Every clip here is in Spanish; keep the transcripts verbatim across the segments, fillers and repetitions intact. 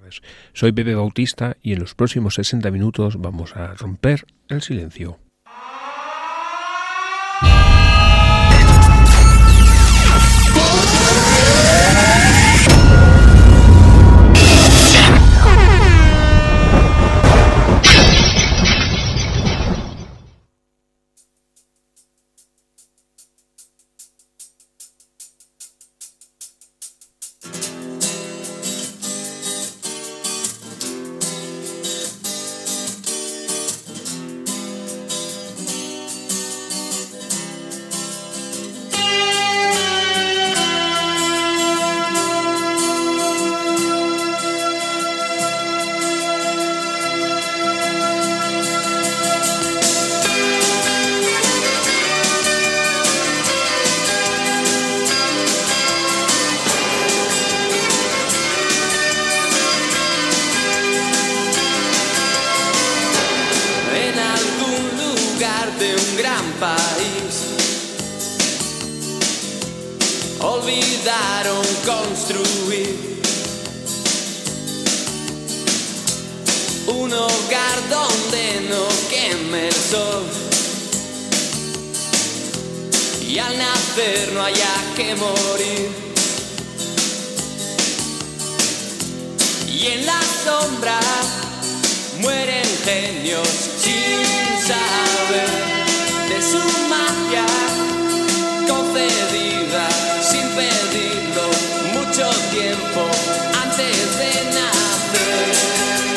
sabes. Soy Pepe Bautista y en los próximos sesenta minutos vamos a romper el silencio. Olvidaron construir un hogar donde no queme el sol y al nacer no haya que morir. Y en la sombra mueren genios sin saber de su magia concedida sin pedirlo mucho tiempo antes de nacer.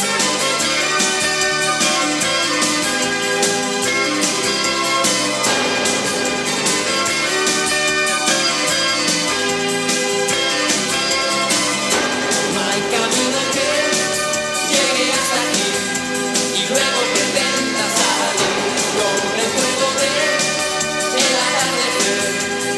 No hay camino que llegue hasta aquí y luego pretenda salir con el fuego de el atardecer.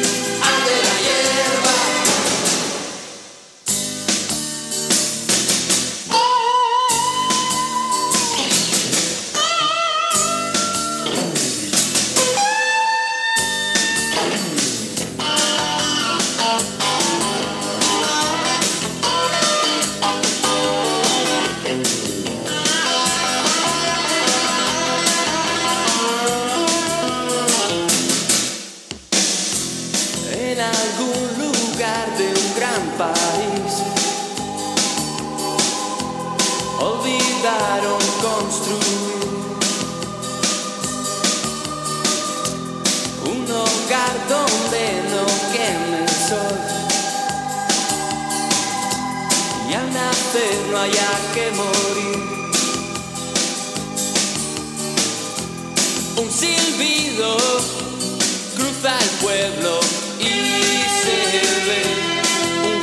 Olvidaron construir un hogar donde no queme el sol y al nacer no haya que morir. Un silbido cruza el pueblo y se ve un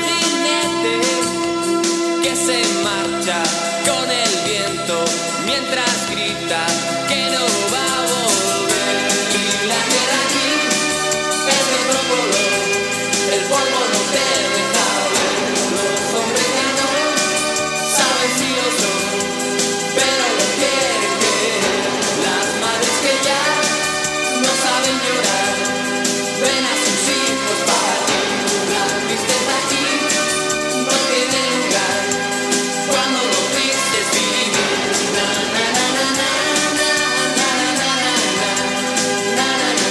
jinete que se marcha con el viento mientras grita que no va a volver. Y la tierra aquí es de otro color, el polvo no te deja ver. Los hombres ya no saben si lo son, pero lo quieren creer. Las madres que ya no saben llorar ven a sus hijos partir. La tristeza aquí no tiene lugar cuando lo vistes vivir. Na na na na na na na na na na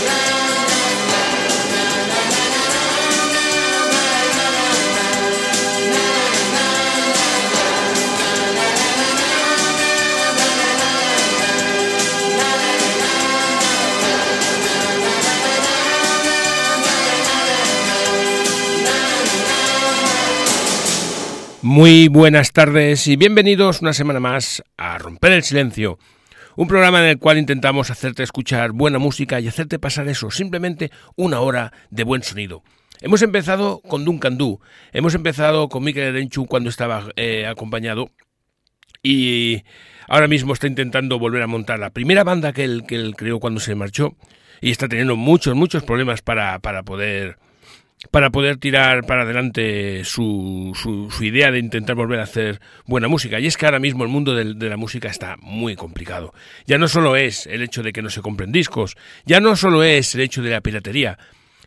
Muy buenas tardes y bienvenidos una semana más a Romper el Silencio, un programa en el cual intentamos hacerte escuchar buena música y hacerte pasar eso, simplemente una hora de buen sonido. Hemos empezado con Duncan Du, hemos empezado con Mikel Erenchun cuando estaba eh, acompañado y ahora mismo está intentando volver a montar la primera banda que él, que él creó cuando se marchó y está teniendo muchos, muchos problemas para, para poder... para poder tirar para adelante su, su, su idea de intentar volver a hacer buena música. Y es que ahora mismo el mundo de, de la música está muy complicado. Ya no solo es el hecho de que no se compren discos, ya no solo es el hecho de la piratería,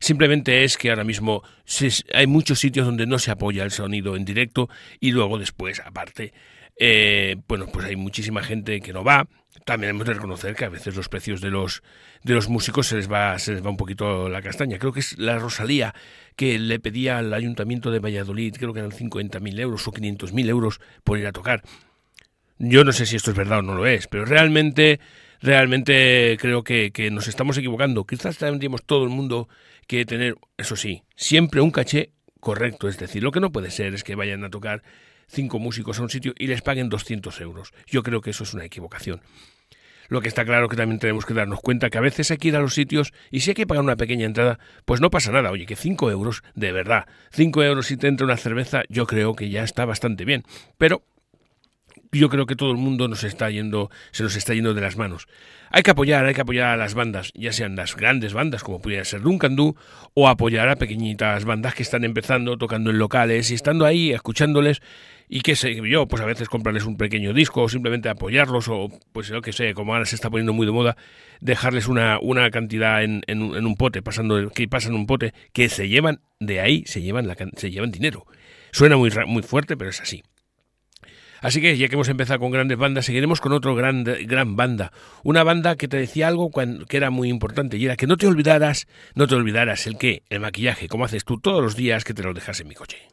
simplemente es que ahora mismo se, hay muchos sitios donde no se apoya el sonido en directo y luego después, aparte, eh, bueno, pues hay muchísima gente que no va. También hemos de reconocer que a veces los precios de los de los músicos se les va se les va un poquito la castaña. Creo que es la Rosalía que le pedía al Ayuntamiento de Valladolid, creo que eran cincuenta mil euros o quinientos mil euros por ir a tocar. Yo no sé si esto es verdad o no lo es, pero realmente, realmente creo que, que nos estamos equivocando. Quizás tendríamos todo el mundo que tener, eso sí, siempre un caché correcto. Es decir, lo que no puede ser es que vayan a tocar cinco músicos a un sitio y les paguen doscientos euros. Yo creo que eso es una equivocación. Lo que está claro que también tenemos que darnos cuenta que a veces hay que ir a los sitios y si hay que pagar una pequeña entrada, pues no pasa nada. Oye, que cinco euros, de verdad, cinco euros si te entra una cerveza, yo creo que ya está bastante bien. Pero yo creo que todo el mundo nos está yendo, se nos está yendo de las manos. Hay que apoyar, hay que apoyar a las bandas, ya sean las grandes bandas, como pudiera ser Duncan Du, o apoyar a pequeñitas bandas que están empezando, tocando en locales y estando ahí, escuchándoles, y qué sé yo, pues a veces comprarles un pequeño disco, o simplemente apoyarlos, o pues yo qué sé, como ahora se está poniendo muy de moda, dejarles una, una cantidad en, en, un, en un pote, pasando que pasan un pote, que se llevan, de ahí se llevan, la, se llevan dinero. Suena muy, muy fuerte, pero es así. Así que ya que hemos empezado con grandes bandas, seguiremos con otra gran, gran banda. Una banda que te decía algo cuando, que era muy importante y era que no te olvidaras, no te olvidaras el qué, el maquillaje, como haces tú todos los días que te lo dejas en mi coche.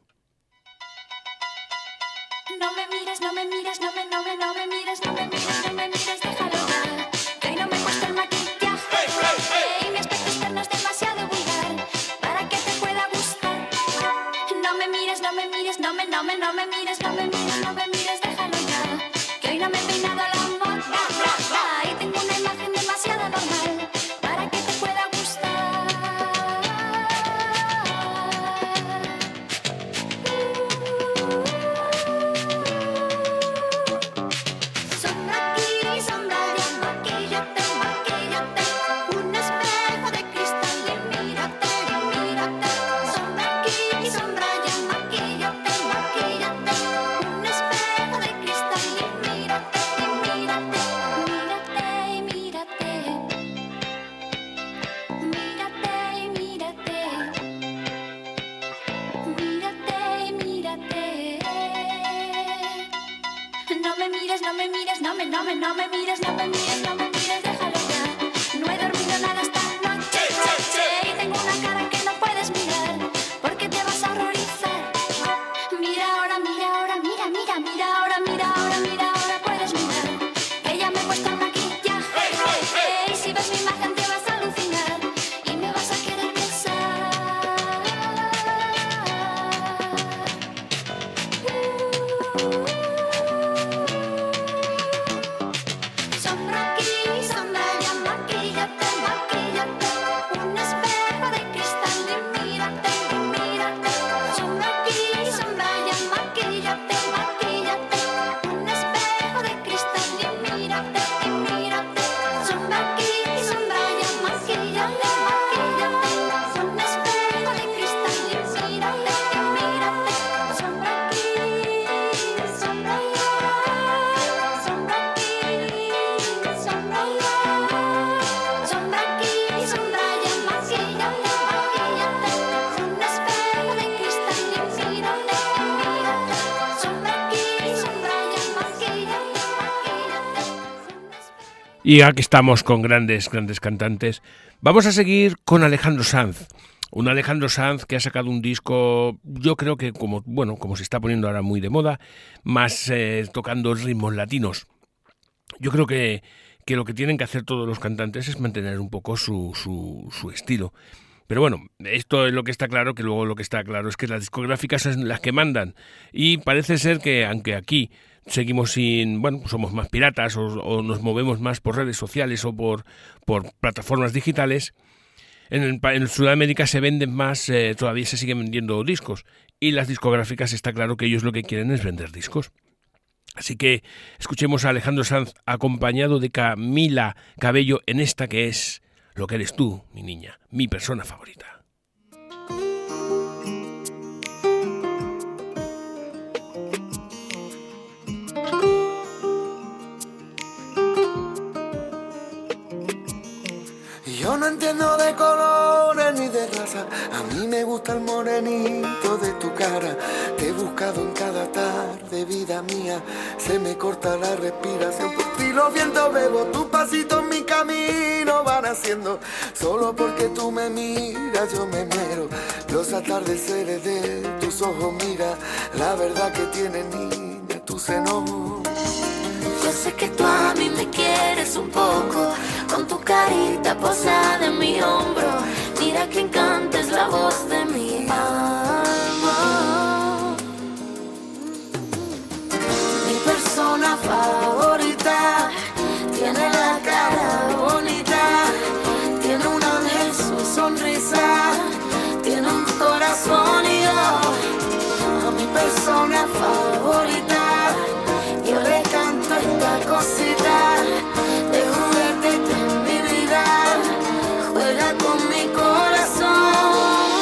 No me mires, no me mires, no me, no me, no me mires, no me mires, no me mires, déjalo ya. Que hoy no me cuesta el maquillaje. Hey, hey, hey. Y mi aspecto externo es demasiado vulgar para que te pueda gustar. No me mires, no me mires, no me, no me, no me mires, no me mires, no me mires, déjalo ya. Que hoy no me he peinado a la moda y tengo una imagen demasiado normal para que te pueda gustar. Sombra aquí, sombra allá, maquíllate, maquíllate. Un espejo de cristal y mírate, y mírate. Sombra aquí, sombra allá, maquíllate, maquíllate. Un espejo de cristal y mírate, y mírate. Mírate y mírate. Mírate y mírate. Mírate y mírate. No me mires, no me mires, no me, no me, no me mires, no me mires, no me mires, déjalo ya. No he dormido nada esta noche y tengo una cara que no puedes mirar porque te vas a horrorizar. Mira ahora, mira ahora, mira, mira, mira ahora, mira ahora, mira ahora, puedes mirar que ya me he puesto el maquillaje. Y si ves mi imagen te vas a alucinar y me vas a querer besar. Sombra aquí, sombra allá, maquíllate, maquíllate. Un espejo de cristal y mírate, y mírate. Sombra aquí, sombra allá, maquíllate, maquíllate. Un espejo de cristal y mírate, y mírate. Sombra aquí, sombra allá, maquíllate, maquíllate. Un espejo de cristal y mírate, y mírate. Sombra aquí, sombra allá, sombra aquí, sombra allá. Sombra aquí, sombra allá, maquíllate, maquíllate. Un espejo de cristal y mírate, y mírate. Sombra aquí, sombra allá, maquíllate, maquíllate. Y aquí estamos con grandes, grandes cantantes. Vamos a seguir con Alejandro Sanz. Un Alejandro Sanz que ha sacado un disco, yo creo que como, bueno, como se está poniendo ahora muy de moda, más eh, tocando ritmos latinos. Yo creo que, que lo que tienen que hacer todos los cantantes es mantener un poco su, su, su estilo. Pero bueno, esto es lo que está claro, que luego lo que está claro es que las discográficas son las que mandan. Y parece ser que, aunque aquí seguimos sin, bueno, somos más piratas o, o nos movemos más por redes sociales o por, por plataformas digitales, en, el, en Sudamérica se venden más, eh, todavía se siguen vendiendo discos. Y las discográficas está claro que ellos lo que quieren es vender discos. Así que escuchemos a Alejandro Sanz acompañado de Camila Cabello en esta que es Lo que eres tú, mi niña, mi persona favorita. Yo Yo no entiendo de colores ni de raza, a mí me gusta el morenito de tu cara. Te he buscado en cada tarde, vida mía, se me corta la respiración. Por ti los vientos bebo, tus pasitos mi camino van haciendo. Solo porque tú me miras yo me muero. Los atardeceres de tus ojos, mira, la verdad que tiene niña tu seno. Yo sé que tú a mí me quieres un poco, con tu carita posada en mi hombro. Mira que encanta es la voz de mi alma. Mi persona favorita tiene la cara bonita, tiene un ángel su sonrisa, tiene un corazón y yo, a mi persona favorita yo le canto esta cosita de juguete en mi vida, juega con mi corazón.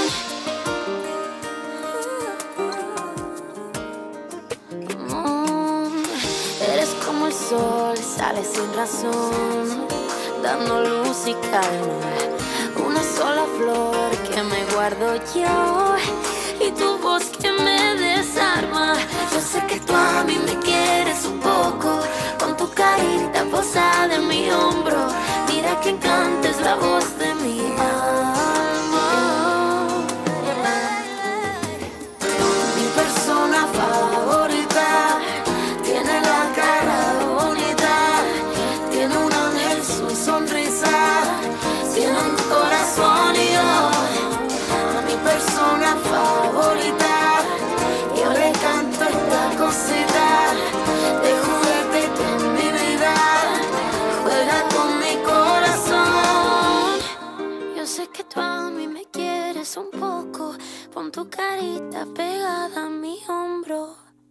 Mm, eres como el sol, sale sin razón, dando luz y calma. Una sola flor que me guardo yo y tu voz que me desarma. Yo sé que tú a mí me quieres un poco, con tu carita posada en mi hombro. Mira que encanta es la voz de mi alma. Mi persona favorita tiene la cara bonita, tiene un ángel su sonrisa, tiene un corazón y yo, a mi persona favorita yo le canto esta cosita de juguete en mi vida, juega con mi corazón. Yo sé que tú a mí me quieres un poco, pon tu carita pegada a mi hombro.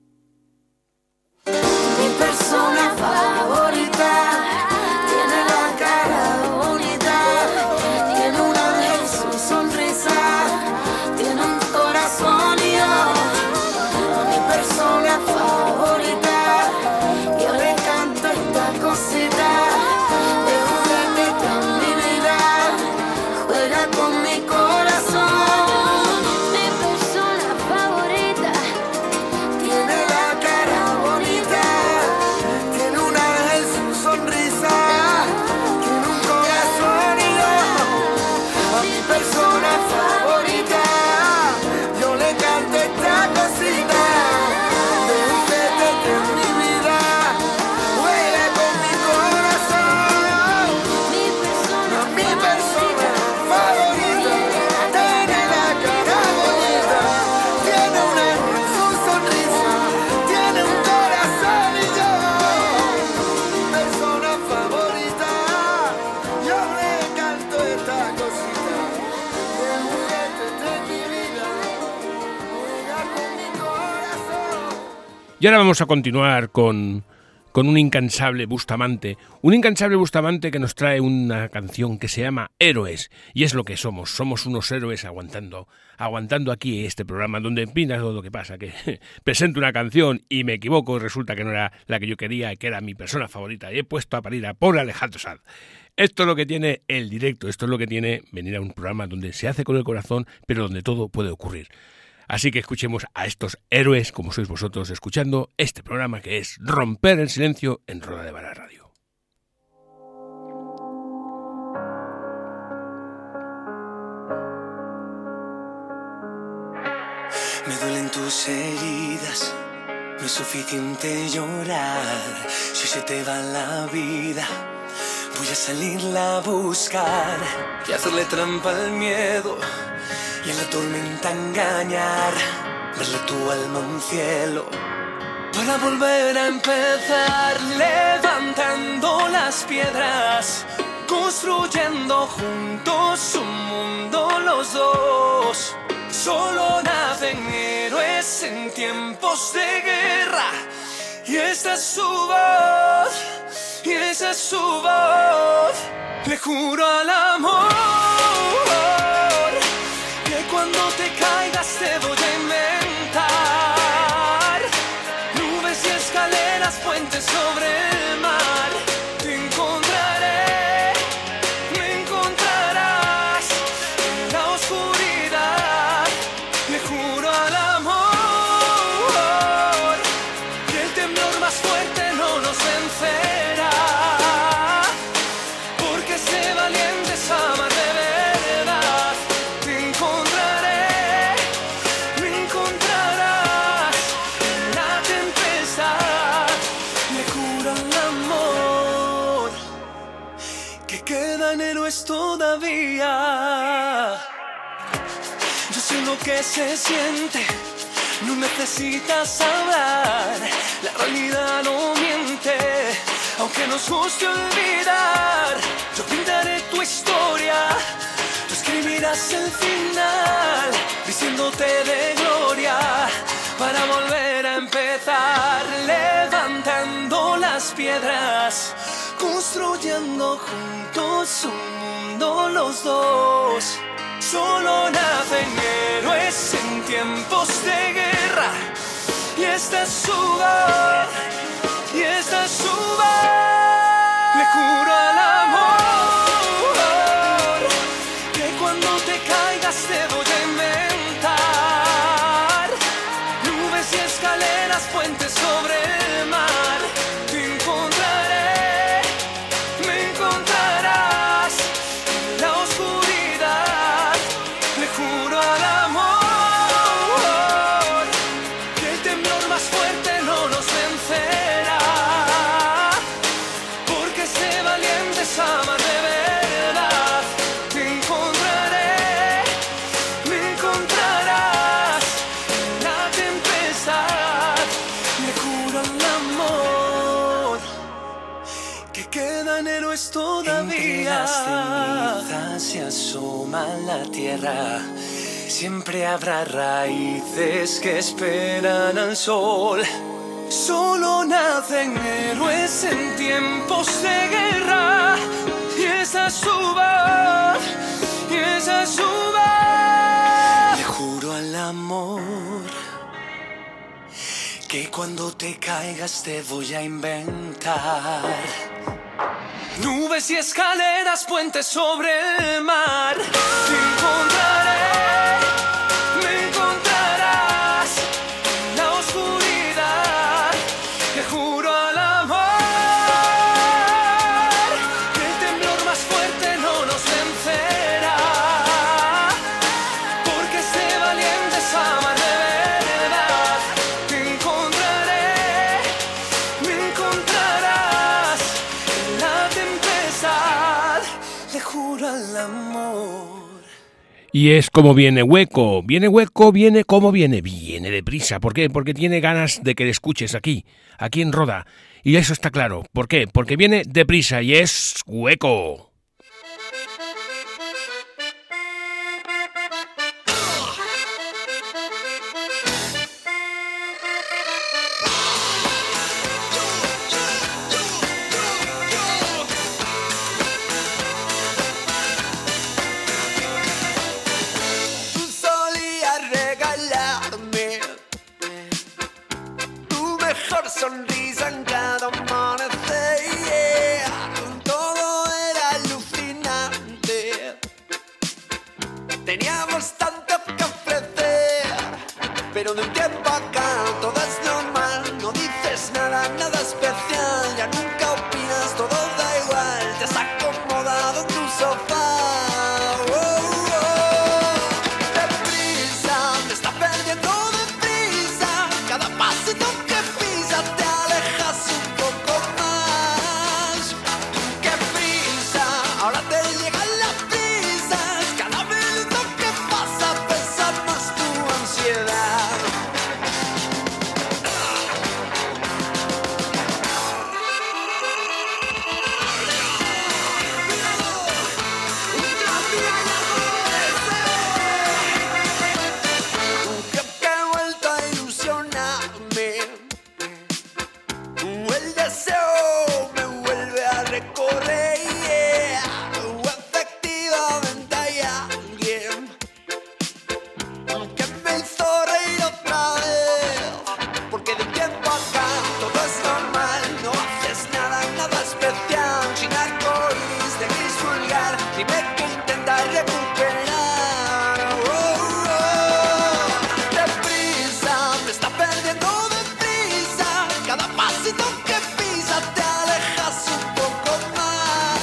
Mi persona favorita tiene la cara bonita, tiene un ángel su sonrisa, tiene un corazón y yo, a mi persona favorita yo le canto esta cosita de juguete en mi vida, juega con mi corazón. Mi persona favorita tiene la cara bonita, tiene un ángel su sonrisa, tiene un corazón y yo, a mi persona favorita yo le canto esta cosita de juguete en mi vida, juega con mi corazón. Mi persona, mi persona favorita tiene la cara bonita, tiene un ángel su sonrisa, tiene un corazón y yo, mi persona favorita yo le canto esta cosita de juguete en mi vida, juega con mi corazón. Y ahora vamos a continuar con, con un incansable Bustamante, un incansable Bustamante que nos trae una canción que se llama Héroes, y es lo que somos, somos unos héroes aguantando, aguantando aquí este programa donde empinas todo lo que pasa, que presento una canción y me equivoco y resulta que no era la que yo quería y que era mi persona favorita, y he puesto a parir a pobre Alejandro Sanz. Esto es lo que tiene el directo, esto es lo que tiene venir a un programa donde se hace con el corazón, pero donde todo puede ocurrir. Así que escuchemos a estos héroes, como sois vosotros, escuchando este programa que es Romper el Silencio en Roda de Vara Radio. Me duelen tus heridas, no es suficiente llorar. Si se te va la vida, voy a salirla a buscar y hacerle trampa al miedo y en la tormenta engañar, verle tu alma un cielo para volver a empezar, levantando las piedras, construyendo juntos un mundo los dos. Solo nacen héroes en tiempos de guerra, y esta es su voz, y esa es su voz. Le juro al amor que cuando te caigas te voy a inventar nubes y escaleras, puentes sobre el mar. Te encontraré, me encontraré. queda en héroes todavía. Yo sé lo que se siente, no necesitas hablar. La realidad no miente, aunque nos guste olvidar. Yo pintaré tu historia, tú escribirás el final, diciéndote de gloria para volver a empezar. Levantando las piedras, construyendo juntos un mundo los dos. Solo nacen héroes en tiempos de guerra, y esta es su voz, y esta es su voz. Le juro al amor que cuando te caigas te voy a inventar nubes y escaleras, puentes sobre el mar. Te encontraré, me encontrarás en la oscuridad. Le juro al amor que el temblor más fuerte no nos vencerá, porque sé valientes aman de verdad. Te encontraré, me encontrarás en la tempestad. Le juro al amor que quedan héroes todavía. Entre las cenizas se asoma la tierra, siempre habrá raíces que esperan al sol. Solo nacen héroes en tiempos de guerra, y esa es su voz, y esa es su voz. Le juro al amor que cuando te caigas te voy a inventar nubes y escaleras, puentes sobre el mar. Te encontraré, me encontrarás en la oscuridad. Te juro al amor que el temblor más fuerte no nos vencerá, porque sé valientes aman de verdad. Te encontraré, me encontrarás en la tempestad. Le juro al amor. Y es como viene Hueco, viene Hueco, viene como viene, viene deprisa. ¿Por qué? Porque tiene ganas de que le escuches aquí, aquí en Roda. Y eso está claro. ¿Por qué? Porque viene deprisa y es Hueco. Tú solías regalarme tu mejor sonrisa en cada amanecer, yeah. Todo era alucinante, teníamos tanto que ofrecer, pero de un tiempo acá todo es normal. No dices nada, nada especial, ya nunca opinas, todo da igual. Te has acomodado en tu sofá. Oh, oh. Deprisa, te está perdiendo deprisa. Cada pasito que pisas te alejas un poco más. ¡Qué prisa! Ahora te llegan las prisas. Cada minuto que pasa pesa más tu ansiedad. Creo que he vuelto a ilusionarme. El deseo me vuelve a recorrer, yeah. Efectivamente hay alguien que me hizo reír otra vez, porque de un tiempo acá todo es normal. No haces nada, nada especial, sin arcoíris de gris vulgar. Dime que intentas recuperar. Oh, oh. Deprisa, te está perdiendo deprisa. Cada pasito que pisas te alejas un poco más.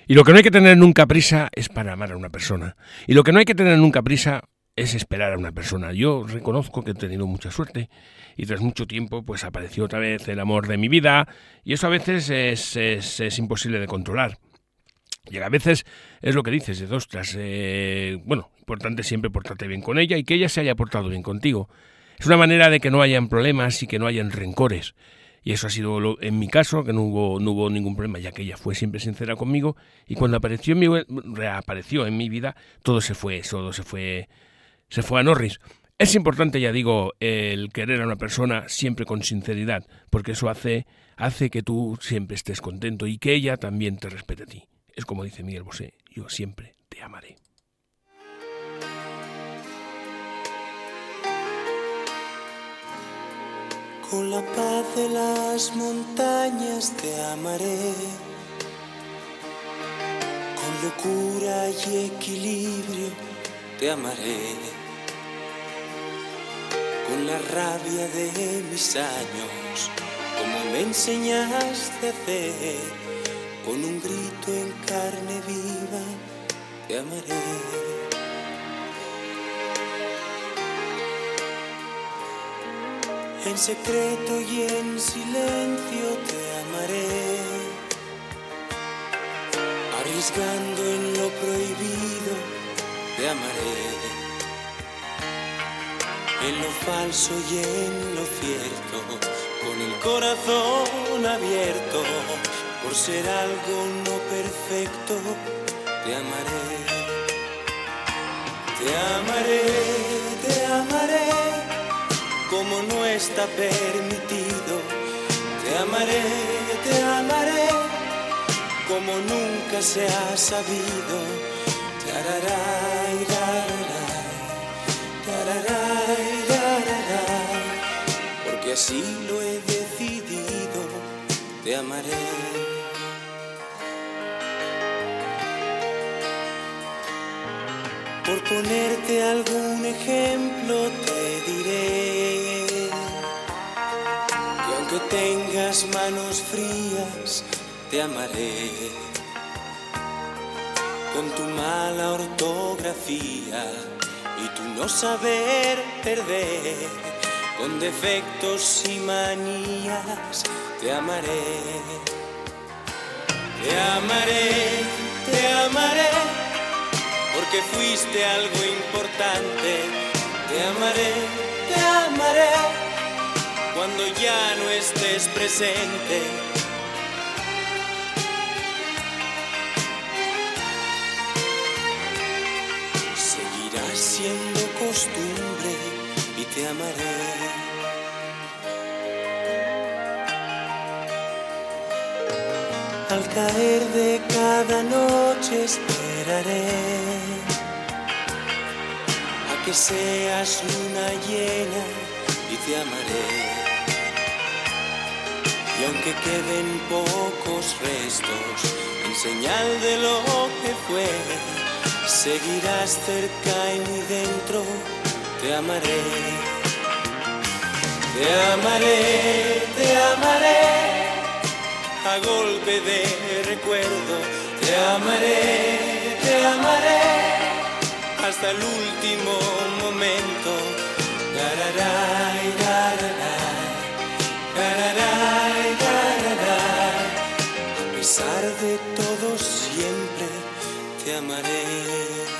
Y lo que no hay que tener nunca prisa es para amar a una persona. Y lo que no hay que tener nunca prisa es esperar a una persona. Yo reconozco que he tenido mucha suerte y tras mucho tiempo pues apareció otra vez el amor de mi vida y eso a veces es, es, es imposible de controlar. Y a veces es lo que dices, de ostras, eh, bueno, importante siempre portarte bien con ella y que ella se haya portado bien contigo. Es una manera de que no hayan problemas y que no hayan rencores. Y eso ha sido lo, en mi caso, que no hubo, no hubo ningún problema, ya que ella fue siempre sincera conmigo y cuando apareció en mi, reapareció en mi vida, todo se fue, todo se fue, se fue a Norris. Es importante, ya digo, el querer a una persona siempre con sinceridad, porque eso hace, hace que tú siempre estés contento y que ella también te respete a ti. Es como dice Miguel Bosé, yo siempre te amaré. Con la paz de las montañas te amaré, con locura y equilibrio te amaré, con la rabia de mis años, como me enseñaste a hacer, con un grito en carne viva te amaré. En secreto y en silencio te amaré, arriesgando en lo prohibido te amaré, en lo falso y en lo cierto, con el corazón abierto, por ser algo no perfecto te amaré, te amaré, te amaré. Como no está permitido, te amaré, te amaré, como nunca se ha sabido. Tararay, tararay, tararay, tararay, porque así lo he decidido, te amaré. Por ponerte algún ejemplo te diré que aunque tengas manos frías te amaré, con tu mala ortografía y tu no saber perder, con defectos y manías te amaré, te amaré, te amaré. Porque fuiste algo importante, te amaré, te amaré, cuando ya no estés presente. Seguirás siendo costumbre y te amaré. Al caer de cada noche esperaré a que seas luna llena y te amaré. Y aunque queden pocos restos en señal de lo que fue, seguirás cerca y muy dentro, te amaré. Te amaré, te amaré, a golpe de recuerdo, te amaré, te amaré, hasta el último momento. Gararay, gararay, gararay, gararay, a pesar de todo siempre te amaré.